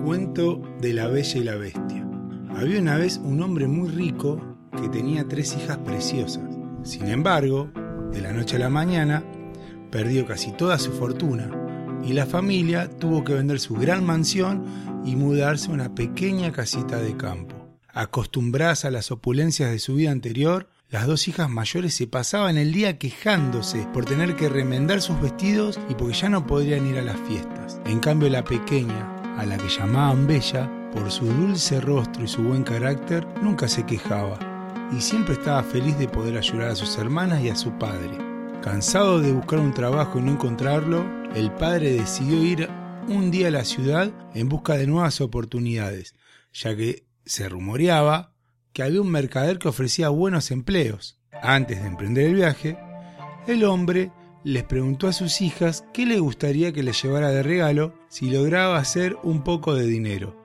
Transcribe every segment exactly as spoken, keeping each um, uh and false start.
Cuento de la Bella y la Bestia. Había una vez un hombre muy rico que tenía tres hijas preciosas. Sin embargo, de la noche a la mañana, perdió casi toda su fortuna y la familia tuvo que vender su gran mansión y mudarse a una pequeña casita de campo. Acostumbradas a las opulencias de su vida anterior, las dos hijas mayores se pasaban el día quejándose por tener que remendar sus vestidos y porque ya no podrían ir a las fiestas. En cambio, la pequeña, a la que llamaban Bella, por su dulce rostro y su buen carácter, nunca se quejaba y siempre estaba feliz de poder ayudar a sus hermanas y a su padre. Cansado de buscar un trabajo y no encontrarlo, el padre decidió ir un día a la ciudad en busca de nuevas oportunidades, ya que se rumoreaba que había un mercader que ofrecía buenos empleos. Antes de emprender el viaje, el hombre les preguntó a sus hijas qué le gustaría que les llevara de regalo si lograba hacer un poco de dinero.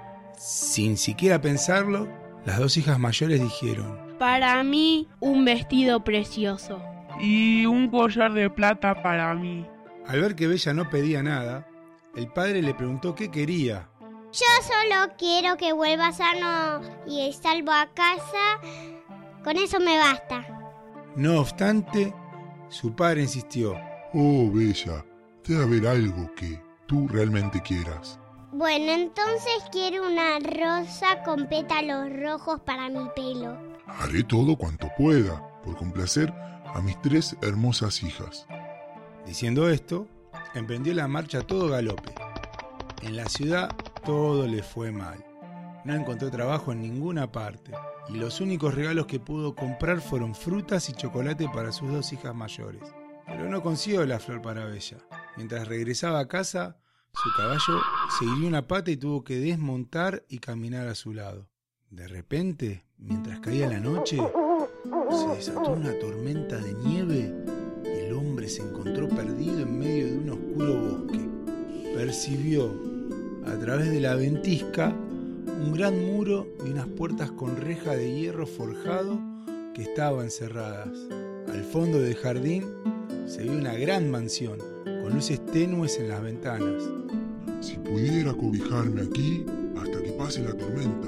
Sin siquiera pensarlo, las dos hijas mayores dijeron: para mí, un vestido precioso. Y un collar de plata para mí. Al ver que Bella no pedía nada, el padre le preguntó qué quería. Yo solo quiero que vuelva sano y salvo a casa. Con eso me basta. No obstante, su padre insistió. Oh, Bella, debe haber algo que tú realmente quieras. Bueno, entonces quiero una rosa con pétalos rojos para mi pelo. Haré todo cuanto pueda por complacer a mis tres hermosas hijas. Diciendo esto, emprendió la marcha a todo galope. En la ciudad todo le fue mal. No encontró trabajo en ninguna parte y los únicos regalos que pudo comprar fueron frutas y chocolate para sus dos hijas mayores. Pero no consiguió la flor para Bella. Mientras regresaba a casa, su caballo se hirió una pata y tuvo que desmontar y caminar a su lado. De repente, mientras caía la noche, se desató una tormenta de nieve y el hombre se encontró perdido en medio de un oscuro bosque. Percibió, a través de la ventisca, un gran muro y unas puertas con reja de hierro forjado que estaban cerradas. Al fondo del jardín se vio una gran mansión, con luces tenues en las ventanas. Si pudiera cobijarme aquí hasta que pase la tormenta,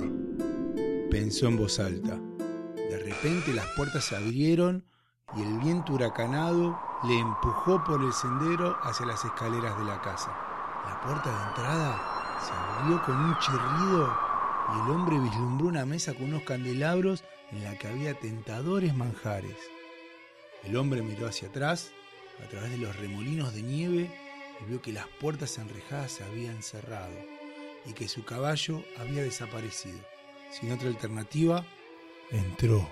pensó en voz alta. De repente las puertas se abrieron y el viento huracanado le empujó por el sendero hacia las escaleras de la casa. La puerta de entrada se abrió con un chirrido y el hombre vislumbró una mesa con unos candelabros en la que había tentadores manjares. El hombre miró hacia atrás, a través de los remolinos de nieve, y vio que las puertas enrejadas se habían cerrado y que su caballo había desaparecido. Sin otra alternativa, entró.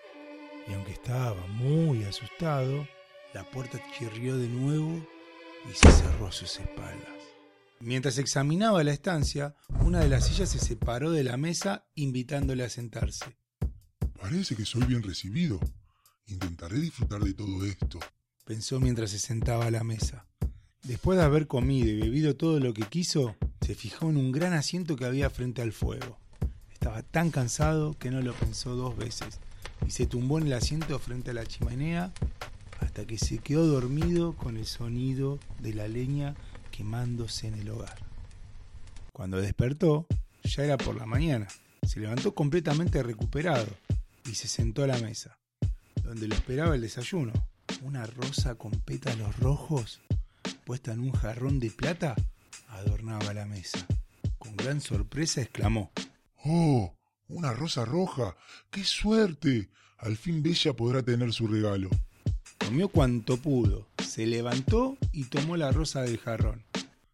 Y aunque estaba muy asustado, la puerta chirrió de nuevo y se cerró a sus espaldas. Mientras examinaba la estancia, una de las sillas se separó de la mesa, invitándole a sentarse. Parece que soy bien recibido. Intentaré disfrutar de todo esto, pensó mientras se sentaba a la mesa. Después de haber comido y bebido todo lo que quiso, se fijó en un gran asiento que había frente al fuego. Estaba tan cansado que no lo pensó dos veces y se tumbó en el asiento frente a la chimenea hasta que se quedó dormido con el sonido de la leña quemándose en el hogar. Cuando despertó, ya era por la mañana. Se levantó completamente recuperado y se sentó a la mesa, donde lo esperaba el desayuno. Una rosa con pétalos rojos, puesta en un jarrón de plata, adornaba la mesa. Con gran sorpresa exclamó: ¡Oh, una rosa roja! ¡Qué suerte! Al fin Bella podrá tener su regalo. Comió cuanto pudo, se levantó y tomó la rosa del jarrón.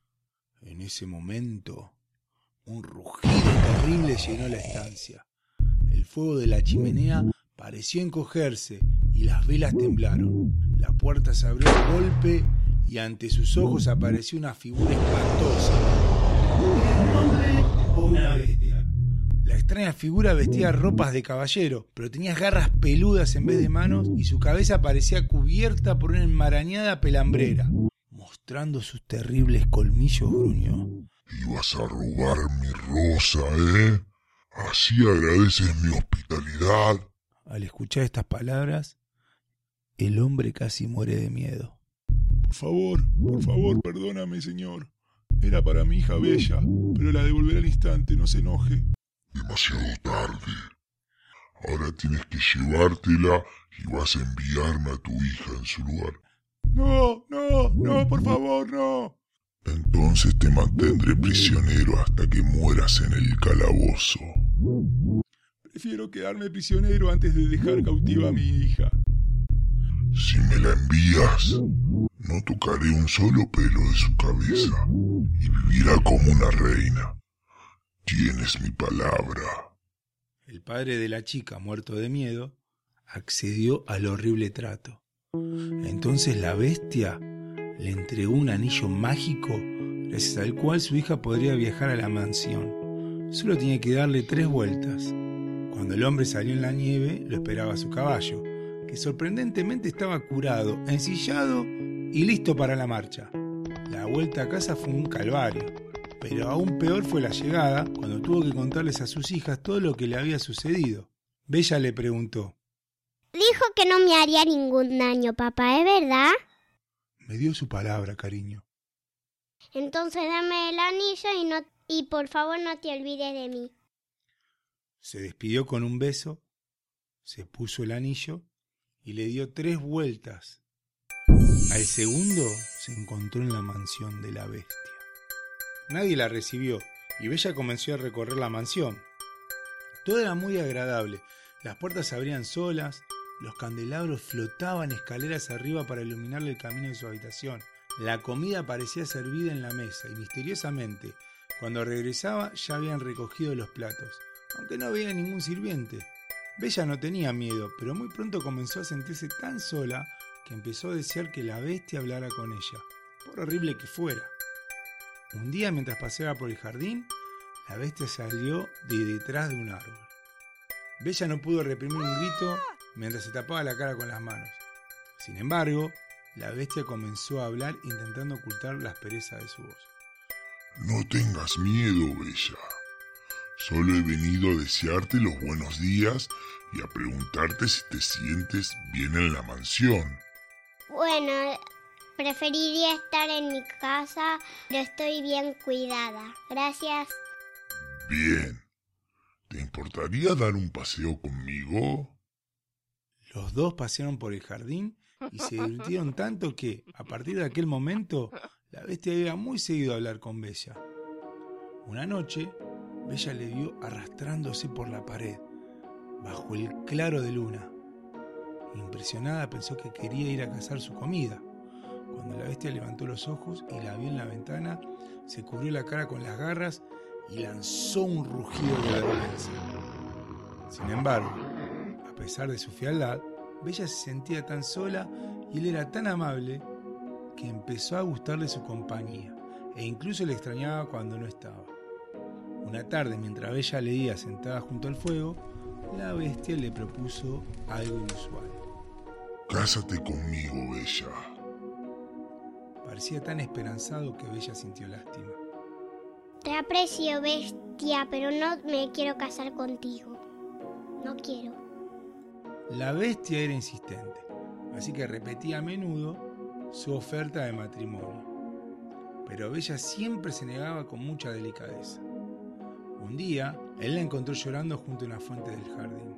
En ese momento, un rugido terrible llenó la estancia. El fuego de la chimenea pareció encogerse y las velas temblaron. La puerta se abrió de golpe y ante sus ojos apareció una figura espantosa. ¿Un hombre o una bestia? La extraña figura vestía ropas de caballero, pero tenía garras peludas en vez de manos y su cabeza parecía cubierta por una enmarañada pelambrera. Mostrando sus terribles colmillos, gruñó: «Ibas a robar mi rosa, ¿eh? Así agradeces mi hospitalidad». Al escuchar estas palabras, el hombre casi muere de miedo. «Por favor, por favor, perdóname, señor. Era para mi hija Bella, pero la devolveré al instante, no se enoje. Demasiado tarde. Ahora tienes que llevártela y vas a enviarme a tu hija en su lugar. No, no, no, por favor, no. Entonces te mantendré prisionero hasta que mueras en el calabozo. Prefiero quedarme prisionero antes de dejar cautiva a mi hija. Si me la envías, no tocaré un solo pelo de su cabeza y vivirá como una reina. Tienes mi palabra. El padre de la chica, muerto de miedo, accedió al horrible trato. Entonces la bestia le entregó un anillo mágico gracias al cual su hija podría viajar a la mansión. Solo tenía que darle tres vueltas. Cuando el hombre salió en la nieve, lo esperaba su caballo, que sorprendentemente estaba curado, ensillado y listo para la marcha. La vuelta a casa fue un calvario, pero aún peor fue la llegada, cuando tuvo que contarles a sus hijas todo lo que le había sucedido. Bella le preguntó: Dijo que no me haría ningún daño, papá, ¿es verdad? Me dio su palabra, cariño. Entonces dame el anillo y, no, y por favor no te olvides de mí. Se despidió con un beso, se puso el anillo y le dio tres vueltas. Al segundo se encontró en la mansión de la bestia. Nadie la recibió y Bella comenzó a recorrer la mansión. Todo era muy agradable. Las puertas se abrían solas, los candelabros flotaban escaleras arriba para iluminarle el camino de su habitación. La comida parecía servida en la mesa y misteriosamente, cuando regresaba ya habían recogido los platos, aunque no había ningún sirviente. Bella no tenía miedo, pero muy pronto comenzó a sentirse tan sola que empezó a desear que la bestia hablara con ella, por horrible que fuera. Un día, mientras paseaba por el jardín, la bestia salió de detrás de un árbol. Bella no pudo reprimir un grito mientras se tapaba la cara con las manos. Sin embargo, la bestia comenzó a hablar intentando ocultar la aspereza de su voz. No tengas miedo, Bella. Solo he venido a desearte los buenos días y a preguntarte si te sientes bien en la mansión. Bueno, preferiría estar en mi casa, pero estoy bien cuidada. Gracias. Bien. ¿Te importaría dar un paseo conmigo? Los dos pasearon por el jardín y se divirtieron tanto que, a partir de aquel momento, la bestia iba muy seguido a hablar con Bella. Una noche, Bella le vio arrastrándose por la pared, bajo el claro de luna. Impresionada pensó que quería ir a cazar su comida. Cuando la bestia levantó los ojos y la vio en la ventana, se cubrió la cara con las garras y lanzó un rugido de vergüenza. Sin embargo, a pesar de su fealdad, Bella se sentía tan sola y él era tan amable que empezó a gustarle su compañía e incluso le extrañaba cuando no estaba. Una tarde, mientras Bella leía sentada junto al fuego, la bestia le propuso algo inusual. Cásate conmigo, Bella. Parecía tan esperanzado que Bella sintió lástima. Te aprecio, bestia, pero no me quiero casar contigo. No quiero. La bestia era insistente, así que repetía a menudo su oferta de matrimonio. Pero Bella siempre se negaba con mucha delicadeza. Un día, él la encontró llorando junto a una fuente del jardín.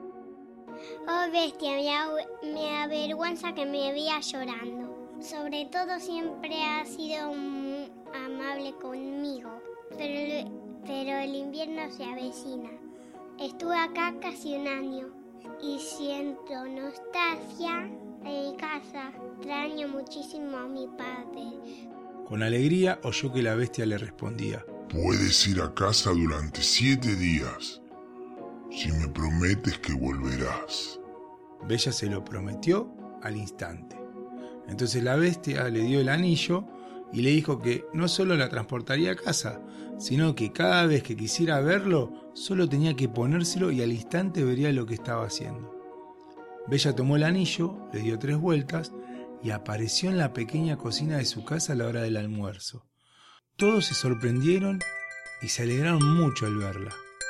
Oh, bestia, me, a- me avergüenza que me vea llorando. Sobre todo siempre has sido muy amable conmigo, pero el, pero el invierno se avecina. Estuve acá casi un año y siento nostalgia de mi casa. Extraño muchísimo a mi padre. Con alegría oyó que la bestia le respondía: Puedes ir a casa durante siete días, si me prometes que volverás. Bella se lo prometió al instante. Entonces la bestia le dio el anillo y le dijo que no solo la transportaría a casa, sino que cada vez que quisiera verlo, solo tenía que ponérselo y al instante vería lo que estaba haciendo. Bella tomó el anillo, le dio tres vueltas y apareció en la pequeña cocina de su casa a la hora del almuerzo. Todos se sorprendieron y se alegraron mucho al verla.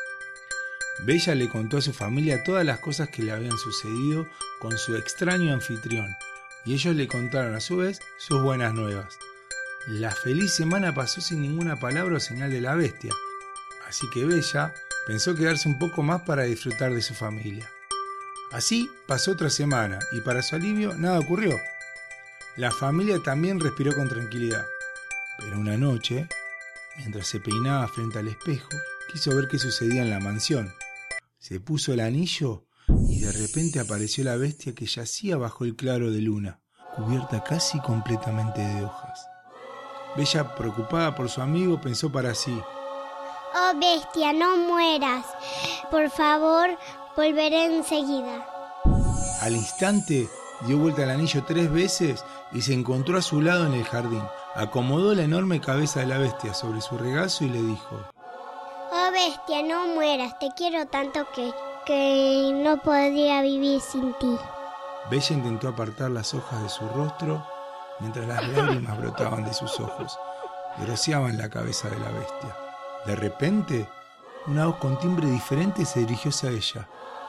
Bella le contó a su familia todas las cosas que le habían sucedido con su extraño anfitrión, y ellos le contaron a su vez sus buenas nuevas. La feliz semana pasó sin ninguna palabra o señal de la bestia, así que Bella pensó quedarse un poco más para disfrutar de su familia. Así pasó otra semana y para su alivio nada ocurrió. La familia también respiró con tranquilidad, pero una noche, mientras se peinaba frente al espejo, quiso ver qué sucedía en la mansión. Se puso el anillo y de repente apareció la bestia que yacía bajo el claro de luna, cubierta casi completamente de hojas. Bella, preocupada por su amigo, pensó para sí: Oh bestia, no mueras. Por favor, volveré enseguida. Al instante dio vuelta al anillo tres veces y se encontró a su lado en el jardín. Acomodó la enorme cabeza de la bestia sobre su regazo y le dijo: Oh bestia, no mueras. Te quiero tanto que, que no podría vivir sin ti. Bella intentó apartar las hojas de su rostro mientras las lágrimas brotaban de sus ojos y rociaban la cabeza de la bestia. De repente, una voz con timbre diferente se dirigió hacia ella.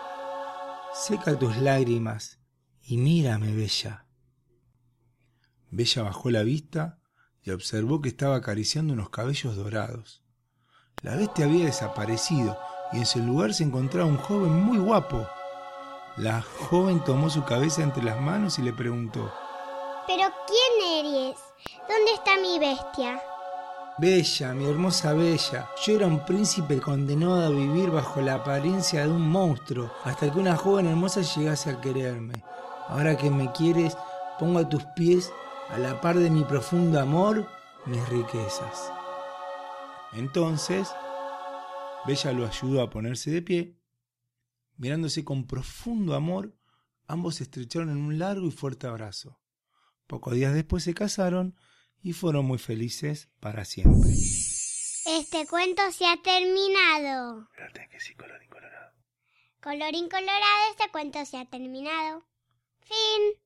Seca tus lágrimas y mírame, Bella. Bella bajó la vista y observó que estaba acariciando unos cabellos dorados. La bestia había desaparecido y en su lugar se encontraba un joven muy guapo. La joven tomó su cabeza entre las manos y le preguntó: ¿Pero quién eres? ¿Dónde está mi bestia? Bella, mi hermosa Bella, yo era un príncipe condenado a vivir bajo la apariencia de un monstruo, hasta que una joven hermosa llegase a quererme. Ahora que me quieres, pongo a tus pies, a la par de mi profundo amor, mis riquezas. Entonces, Bella lo ayudó a ponerse de pie. Mirándose con profundo amor, ambos se estrecharon en un largo y fuerte abrazo. Pocos días después se casaron y fueron muy felices para siempre. Este cuento se ha terminado. Pero tenés que decir colorín colorado. Colorín colorado, este cuento se ha terminado. Fin.